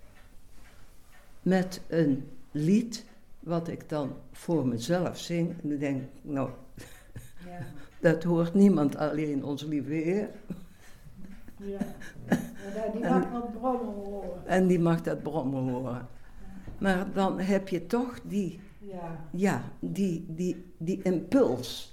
met een lied wat ik dan voor mezelf zing. En dan denk ik, nou, ja. dat hoort niemand, alleen onze lieve Heer. Ja, ja die mag en, dat brommen horen. En die mag dat brommen horen. Maar dan heb je toch die, ja, ja die, die, die impuls.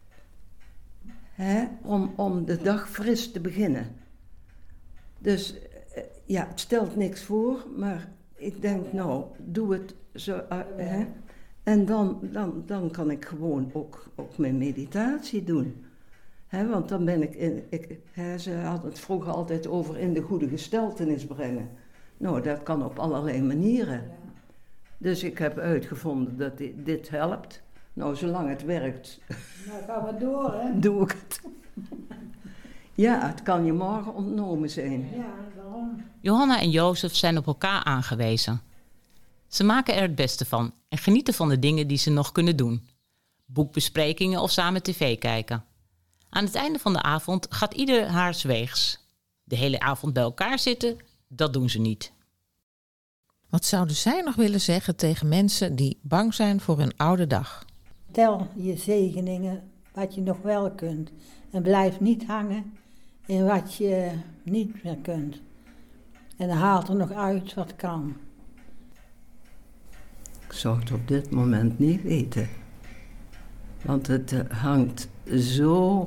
Hè, om, om de dag fris te beginnen. Dus ja, het stelt niks voor, maar ik denk, nou, doe het zo. Uh, hè, en dan, dan, dan kan ik gewoon ook, ook mijn meditatie doen. Hè, want dan ben ik, in, ik hè, ze hadden het vroeger altijd over in de goede gesteltenis brengen. Nou, dat kan op allerlei manieren. Dus ik heb uitgevonden dat dit, dit helpt. Nou, zolang het werkt, nou, gaan we door, hè? Doe ik het. Ja, het kan je morgen ontnomen zijn. Ja, waarom? Johanna en Jozef zijn op elkaar aangewezen. Ze maken er het beste van en genieten van de dingen die ze nog kunnen doen. Boekbesprekingen of samen tv kijken. Aan het einde van de avond gaat ieder haars weegs. De hele avond bij elkaar zitten, dat doen ze niet. Wat zouden zij nog willen zeggen tegen mensen die bang zijn voor hun oude dag? Tel je zegeningen wat je nog wel kunt. En blijf niet hangen in wat je niet meer kunt. En haal er nog uit wat kan. Ik zou het op dit moment niet weten. Want het uh, hangt zo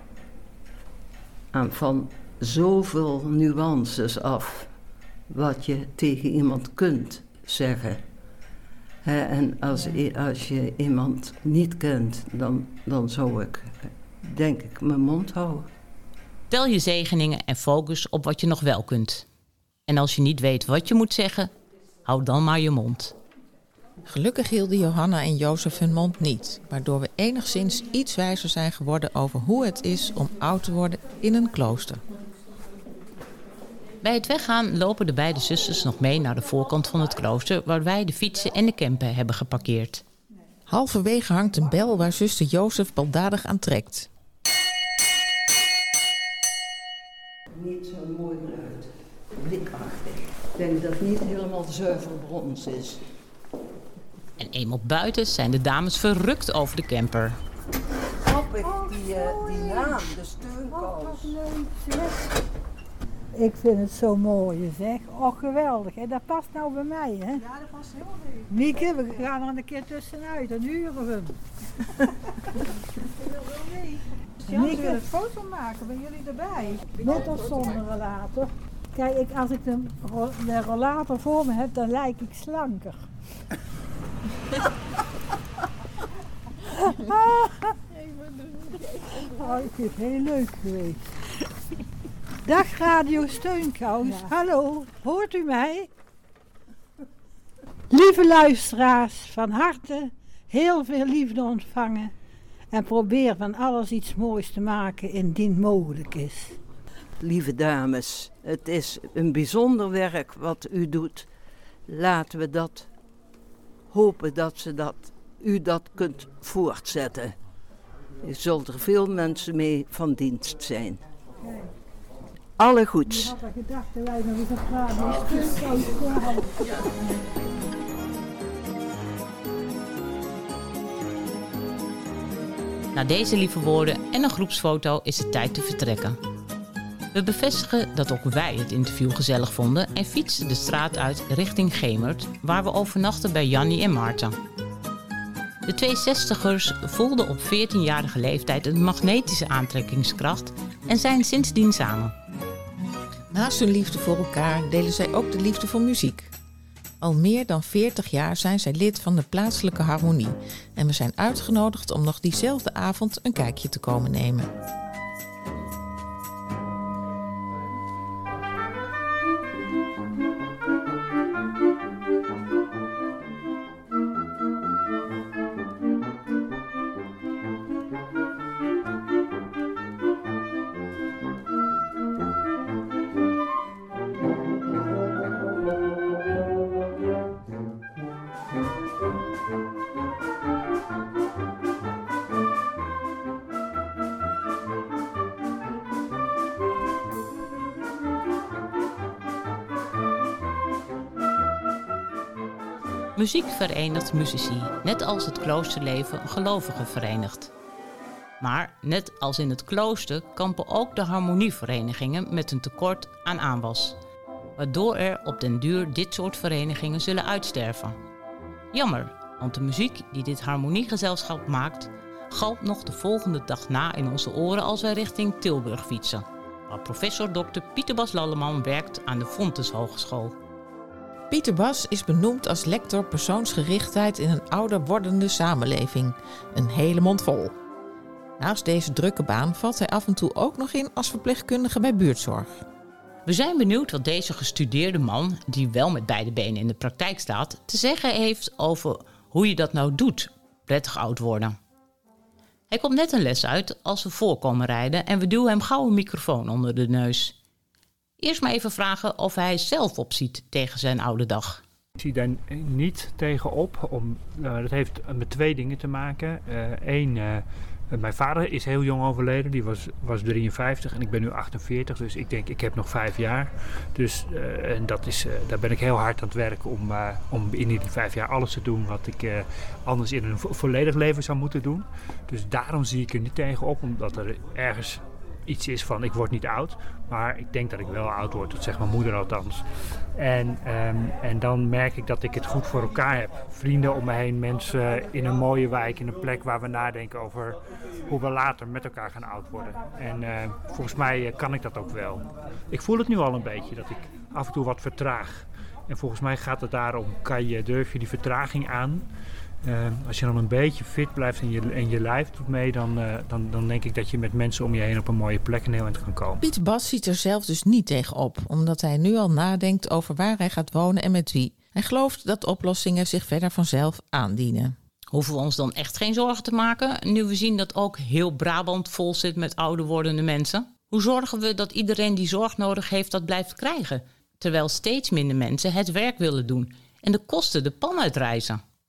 aan van zoveel nuances af wat je tegen iemand kunt zeggen. He, en als, ja. als je iemand niet kent, dan, dan zou ik, denk ik, mijn mond houden. Tel je zegeningen en focus op wat je nog wel kunt. En als je niet weet wat je moet zeggen, hou dan maar je mond. Gelukkig hielden Johanna en Jozef hun mond niet, waardoor we enigszins iets wijzer zijn geworden over hoe het is om oud te worden in een klooster. Bij het weggaan lopen de beide zusters nog mee naar de voorkant van het klooster, waar wij de fietsen en de camper hebben geparkeerd. Halverwege hangt een bel waar zuster Jozef baldadig aan trekt. Niet zo'n mooi geluid. Blikachtig. Ik denk dat het niet helemaal zuiver brons is. En eenmaal buiten zijn de dames verrukt over de camper. Grappig, die, uh, die naam, de steunkous. Ik vind het zo mooi, zeg. Oh, geweldig. En dat past nou bij mij, hè? Ja, dat past heel goed. Mieke, we gaan er een keer tussenuit, dan huren we hem. Ja, Mieke, we een foto maken, ben jullie erbij? met of zonder rollator. Kijk, ik, als ik de, ro- de rollator voor me heb, dan lijk ik slanker. Oh, ik vind het heel leuk geweest. Dag Radio Steunkous. Ja. Hallo, hoort u mij? Lieve luisteraars, van harte heel veel liefde ontvangen. En probeer van alles iets moois te maken indien mogelijk is. Lieve dames, het is een bijzonder werk wat u doet. Laten we dat hopen dat, ze dat u dat kunt voortzetten. Je zult er veel mensen mee van dienst zijn. Alle goeds. Ik had al gedacht dat wij nog eens een Radio Steunkous kwamen. Na deze lieve woorden en een groepsfoto is het tijd te vertrekken. We bevestigen dat ook wij het interview gezellig vonden en fietsten de straat uit richting Gemert, waar we overnachten bij Jannie en Maarten. De tweeënzestigers voelden op veertienjarige leeftijd een magnetische aantrekkingskracht en zijn sindsdien samen. Naast hun liefde voor elkaar delen zij ook de liefde voor muziek. Al meer dan veertig jaar zijn zij lid van de plaatselijke harmonie en we zijn uitgenodigd om nog diezelfde avond een kijkje te komen nemen. Muziek verenigt muzici, net als het kloosterleven gelovigen verenigt. Maar net als in het klooster kampen ook de harmonieverenigingen met een tekort aan aanwas, waardoor er op den duur dit soort verenigingen zullen uitsterven. Jammer, want de muziek die dit harmoniegezelschap maakt, galmt nog de volgende dag na in onze oren als wij richting Tilburg fietsen, waar professor dokter Pieter Bas Lalleman werkt aan de Fontys Hogeschool. Pieter Bas is benoemd als lector persoonsgerichtheid in een ouder wordende samenleving. Een hele mond vol. Naast deze drukke baan valt hij af en toe ook nog in als verpleegkundige bij buurtzorg. We zijn benieuwd wat deze gestudeerde man, die wel met beide benen in de praktijk staat, te zeggen heeft over hoe je dat nou doet, prettig oud worden. Hij komt net een les uit als we voorkomen rijden en we duwen hem gauw een microfoon onder de neus. Eerst maar even vragen of hij zelf opziet tegen zijn oude dag. Ik zie daar niet tegenop. Om, uh, dat heeft met twee dingen te maken. Eén, uh, uh, mijn vader is heel jong overleden. Die was, was drieënvijftig en ik ben nu achtenveertig. Dus ik denk, ik heb nog vijf jaar. Dus uh, en dat is, uh, daar ben ik heel hard aan het werk om, uh, om in die vijf jaar alles te doen wat ik uh, anders in een vo- volledig leven zou moeten doen. Dus daarom zie ik er niet tegenop, omdat er ergens iets is van ik word niet oud, maar ik denk dat ik wel oud word, dat zegt mijn moeder althans. En, um, en dan merk ik dat ik het goed voor elkaar heb. Vrienden om me heen, mensen in een mooie wijk, in een plek waar we nadenken over hoe we later met elkaar gaan oud worden. En uh, volgens mij uh, kan ik dat ook wel. Ik voel het nu al een beetje, dat ik af en toe wat vertraag. En volgens mij gaat het daarom, kan je, durf je die vertraging aan. Uh, als je dan een beetje fit blijft en je, en je lijf doet mee, dan, uh, dan, dan denk ik dat je met mensen om je heen op een mooie plek een heel eind kan komen. Pieter Bas ziet er zelf dus niet tegenop, omdat hij nu al nadenkt over waar hij gaat wonen en met wie. Hij gelooft dat oplossingen zich verder vanzelf aandienen. Hoeven we ons dan echt geen zorgen te maken, nu we zien dat ook heel Brabant vol zit met ouder wordende mensen? Hoe zorgen we dat iedereen die zorg nodig heeft dat blijft krijgen, terwijl steeds minder mensen het werk willen doen en de kosten de pan uitreizen?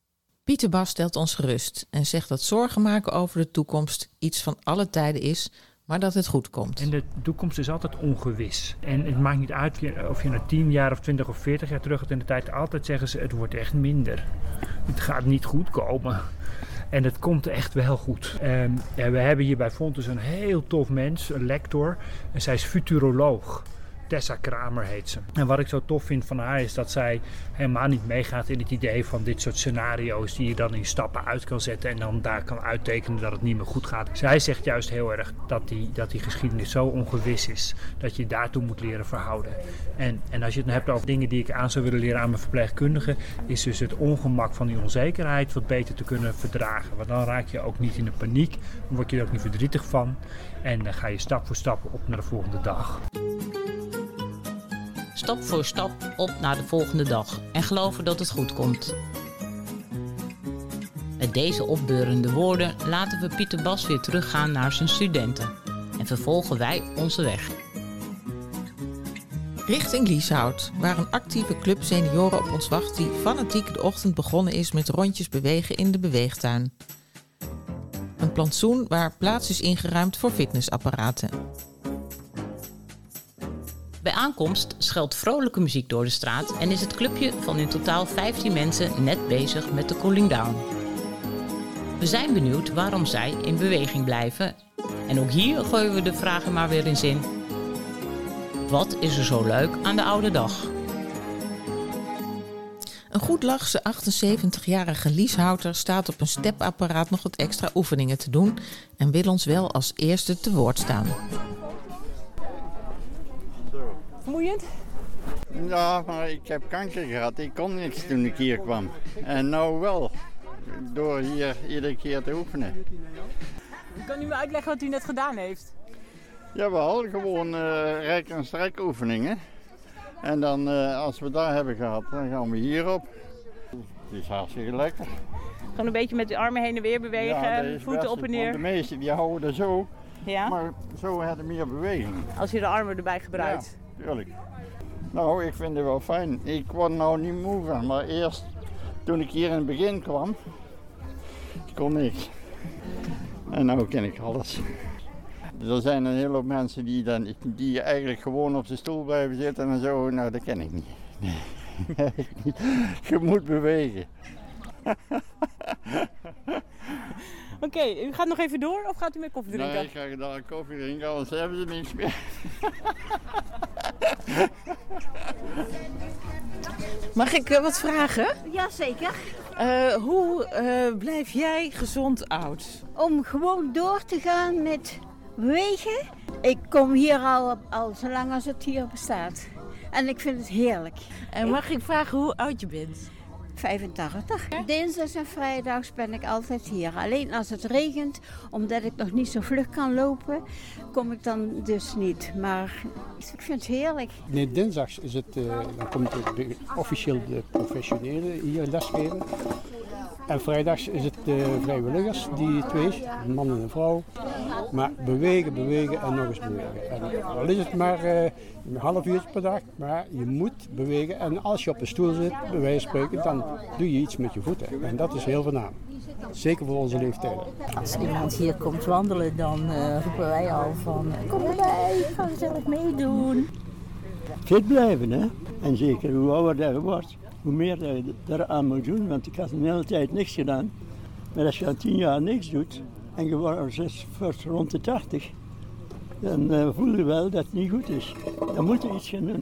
Pieter Bas stelt ons gerust en zegt dat zorgen maken over de toekomst iets van alle tijden is, maar dat het goed komt. En de toekomst is altijd ongewis. En het maakt niet uit of je na tien jaar of twintig of veertig jaar terug gaat in de tijd. Altijd zeggen ze, het wordt echt minder. Het gaat niet goed komen. En het komt echt wel goed. En we hebben hier bij Fontes een heel tof mens, een lector. En zij is futuroloog. Tessa Kramer heet ze. En wat ik zo tof vind van haar is dat zij helemaal niet meegaat in het idee van dit soort scenario's die je dan in stappen uit kan zetten en dan daar kan uittekenen dat het niet meer goed gaat. Zij zegt juist heel erg dat die, dat die geschiedenis zo ongewis is dat je daartoe moet leren verhouden. En, en als je het dan hebt over dingen die ik aan zou willen leren aan mijn verpleegkundige, is dus het ongemak van die onzekerheid wat beter te kunnen verdragen. Want dan raak je ook niet in de paniek, dan word je er ook niet verdrietig van en dan ga je stap voor stap op naar de volgende dag. Stap voor stap op naar de volgende dag en geloven dat het goed komt. Met deze opbeurende woorden laten we Pieter Bas weer teruggaan naar zijn studenten en vervolgen wij onze weg. Richting Lieshout, waar een actieve club senioren op ons wacht die fanatiek de ochtend begonnen is met rondjes bewegen in de beweegtuin. Een plantsoen waar plaats is ingeruimd voor fitnessapparaten. Bij aankomst schuilt vrolijke muziek door de straat en is het clubje van in totaal vijftien mensen net bezig met de cooling down. We zijn benieuwd waarom zij in beweging blijven en ook hier gooien we de vragen maar weer eens in. Wat is er zo leuk aan de oude dag? Een goedlachse achtenzeventigjarige Lieshouter staat op een stepapparaat nog wat extra oefeningen te doen en wil ons wel als eerste te woord staan. Vermoeiend? Ja, maar ik heb kanker gehad. Ik kon niks toen ik hier kwam. En nou wel, door hier iedere keer te oefenen. Kan u me uitleggen wat u net gedaan heeft? Jawel, gewoon uh, rek- en strekoefeningen. En dan, uh, als we daar hebben gehad, dan gaan we hierop. Het is hartstikke lekker. Gewoon een beetje met de armen heen en weer bewegen, ja, voeten op en neer. De meesten die houden er zo, ja? Maar zo hebben meer beweging. Als je de armen erbij gebruikt? Ja, tuurlijk. Nou, ik vind het wel fijn. Ik word nou niet moe van, maar eerst toen ik hier in het begin kwam, kon ik. En nu ken ik alles. Er zijn een hele hoop mensen die, dan, die eigenlijk gewoon op de stoel blijven zitten en zo. Nou, dat ken ik niet. Nee. Je moet bewegen. Oké, okay, u gaat nog even door of gaat u meer koffie drinken? Nee, ik ga daar koffie drinken, anders hebben ze niks meer. Mag ik uh, wat vragen? Jazeker. Uh, hoe uh, blijf jij gezond oud? Om gewoon door te gaan met bewegen. Ik kom hier al, al zolang als het hier bestaat. En ik vind het heerlijk. En mag ik vragen hoe oud je bent? vijfentachtig. Dinsdags en vrijdags ben ik altijd hier. Alleen als het regent, omdat ik nog niet zo vlug kan lopen, kom ik dan dus niet. Maar ik vind het heerlijk. Nee, dinsdags is het, uh, dan komt de, officieel de professionelen hier lesgeven. En vrijdags is het de vrijwilligers, die twee, een man en een vrouw. Maar bewegen, bewegen en nog eens bewegen. En al is het maar uh, een half uur per dag, maar je moet bewegen. En als je op een stoel zit, bij wijze van spreken, dan doe je iets met je voeten. En dat is heel voornaam. Zeker voor onze leeftijden. Als iemand hier komt wandelen, dan uh, roepen wij al van kom erbij, ga gezellig meedoen. Fit blijven, hè? En zeker hoe ouder je wordt, hoe meer je eraan moet doen. Want ik had een hele tijd niks gedaan. Maar als je al tien jaar niks doet en je wordt rond de tachtig, dan uh, voel je wel dat het niet goed is. Dan moet je iets gaan doen.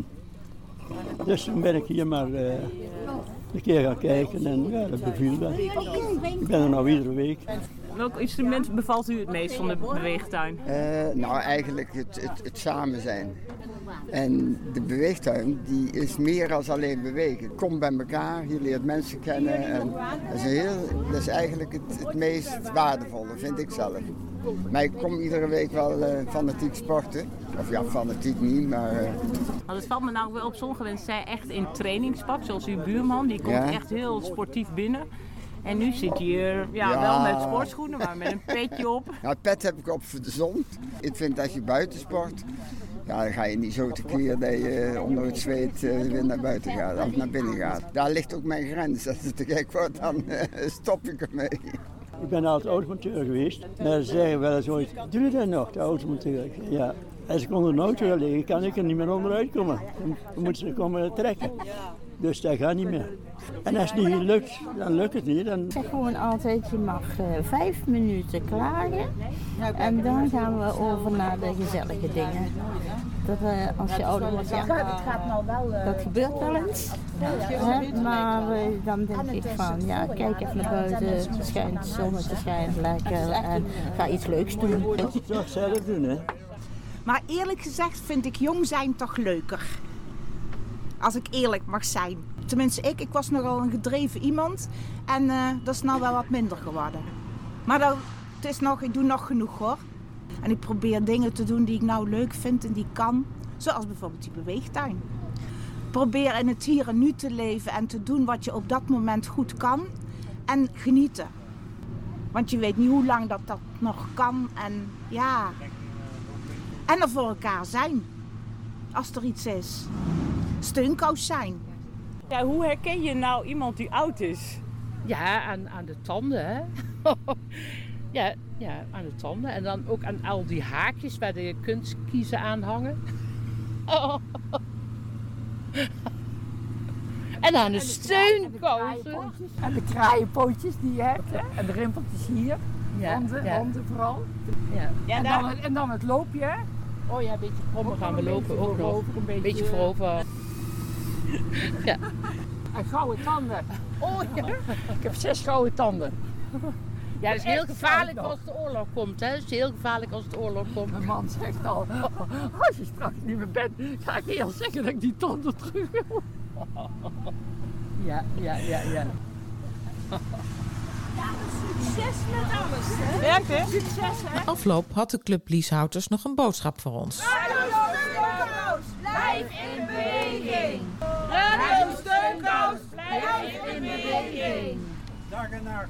Dus toen ben ik hier maar uh, een keer gaan kijken en ja, dat beviel wel. Ik ben er nou iedere week. Welk instrument bevalt u het meest van de beweegtuin? Uh, nou, eigenlijk het, het, het samen zijn. En de beweegtuin die is meer dan alleen bewegen. Kom bij elkaar, je leert mensen kennen. En dat, is heel, dat is eigenlijk het, het meest waardevolle, vind ik zelf. Maar ik kom iedere week wel uh, fanatiek sporten. Of ja, fanatiek niet, maar... Uh... Want het valt me nou wel op, sommige mensen zijn echt in trainingspak, zoals uw buurman. Die komt ja. echt heel sportief binnen. En nu zit je hier ja, ja. wel met sportschoenen, maar met een petje op. Nou, het pet heb ik op voor de zon. Ik vind dat je buiten sport, Ja, dan ga je niet zo tekeer dat je onder het zweet uh, weer naar buiten gaat, of naar binnen gaat. Daar ligt ook mijn grens. Als het te gek wordt, dan uh, stop ik ermee. Ik ben altijd automonteur geweest. Maar ze zeggen wel eens ooit, doe je dat nog, de automonteur? Ja. Als ik onder een auto ga liggen, kan ik er niet meer onderuit komen. Dan moeten ze komen trekken. Dus dat gaat niet meer. En als het niet lukt, dan lukt het niet. Dan... Ik zeg gewoon altijd, je mag uh, vijf minuten klagen. En dan gaan we over naar de gezellige dingen. Dat, uh, als je ouder wordt, ja, dat gebeurt wel eens. Hè? Maar uh, dan denk ik van, ja, kijk even naar buiten. Het schijnt, het zonnetje schijnt lekker. En ga iets leuks doen. Dat je toch zelf doen, hè? Maar eerlijk gezegd vind ik jong zijn toch leuker. Als ik eerlijk mag zijn. Tenminste ik, ik was nogal een gedreven iemand. En uh, dat is nou wel wat minder geworden. Maar dat, het is nog, ik doe nog genoeg hoor. En ik probeer dingen te doen die ik nou leuk vind en die kan. Zoals bijvoorbeeld die beweegtuin. Probeer in het hier en nu te leven en te doen wat je op dat moment goed kan. En genieten. Want je weet niet hoe lang dat, dat nog kan. En ja... En er voor elkaar zijn, als er iets is. Steunkous zijn. Ja, hoe herken je nou iemand die oud is? Ja, aan, aan de tanden, hè. ja, ja, aan de tanden. En dan ook aan al die haakjes waar de kunstkiezen aan hangen. en aan de steunkousen. En de kraaienpootjes die je hebt, hè. En de rimpeltjes hier. Ja, handen, ja. handen vooral. Ja. Ja, en, daar... dan het, en dan het loopje, hè. Oh ja, een beetje krommen gaan we lopen ook nog. Een beetje, beetje voorover. ja. En gouden tanden. Oh ja. Ik heb zes gouden tanden. Ja, het is heel gevaarlijk als de oorlog komt, hè. Het is heel gevaarlijk als de oorlog komt. Mijn man zegt al, als je straks niet meer bent, ga ik heel zeggen dat ik die tanden terug wil. ja, ja, ja, ja. Succes met alles, hè? Werkt, hè? Succes, hè? Na afloop had de Club Lieshouters nog een boodschap voor ons. Radio Steunkous, blijf in beweging! Radio Steunkous, blijf in beweging! Dag en nacht.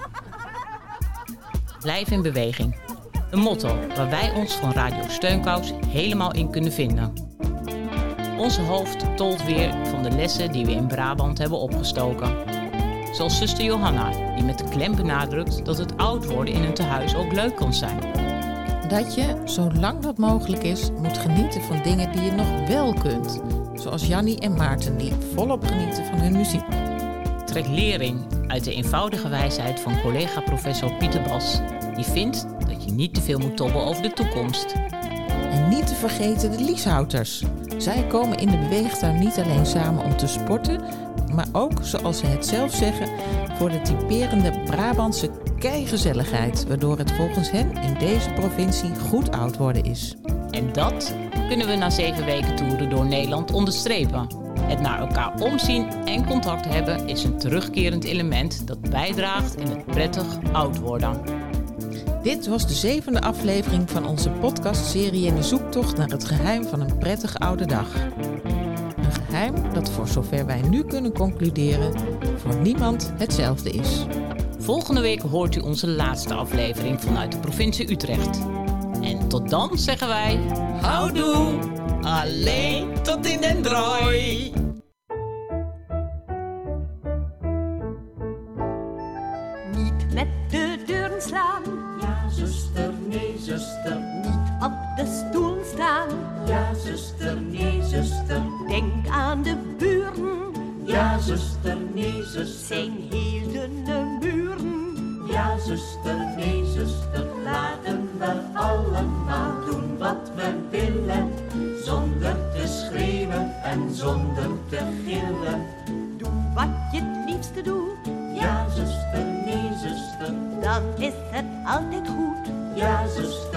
Blijf in beweging. Een motto waar wij ons van Radio Steunkous helemaal in kunnen vinden. Onze hoofd tolt weer van de lessen die we in Brabant hebben opgestoken. Zoals zuster Johanna, die met de klem benadrukt dat het oud worden in een tehuis ook leuk kan zijn. Dat je, zolang dat mogelijk is, moet genieten van dingen die je nog wel kunt. Zoals Jannie en Maarten, die volop genieten van hun muziek. Trek lering uit de eenvoudige wijsheid van collega-professor Pieter Bas, die vindt dat je niet te veel moet tobben over de toekomst. En niet te vergeten de Lieshouters. Zij komen in de beweegtuin niet alleen samen om te sporten, maar ook, zoals ze het zelf zeggen, voor de typerende Brabantse keigezelligheid, waardoor het volgens hen in deze provincie goed oud worden is. En dat kunnen we na zeven weken toeren door Nederland onderstrepen. Het naar elkaar omzien en contact hebben is een terugkerend element dat bijdraagt in het prettig oud worden. Dit was de zevende aflevering van onze podcastserie in de zoektocht naar het geheim van een prettige oude dag. Een geheim dat, voor zover wij nu kunnen concluderen, voor niemand hetzelfde is. Volgende week hoort u onze laatste aflevering vanuit de provincie Utrecht. En tot dan zeggen wij... Houdoe! Alleen tot in den drooi! Niet met de deuren slaan. Ja, zuster, nee, zuster. Niet op de stoel staan. Ja, zuster, nee, zuster. Denk aan de buren. Ja, zuster, nee, zuster. Zijn heel dunne muren. Ja, zuster, nee, zuster. Laten we allemaal doen wat we willen. Zonder te schreeuwen en zonder te gillen. Doe wat je het liefste doet. Ja, zuster, nee, zuster. Dan is het altijd goed. Ja, zuster.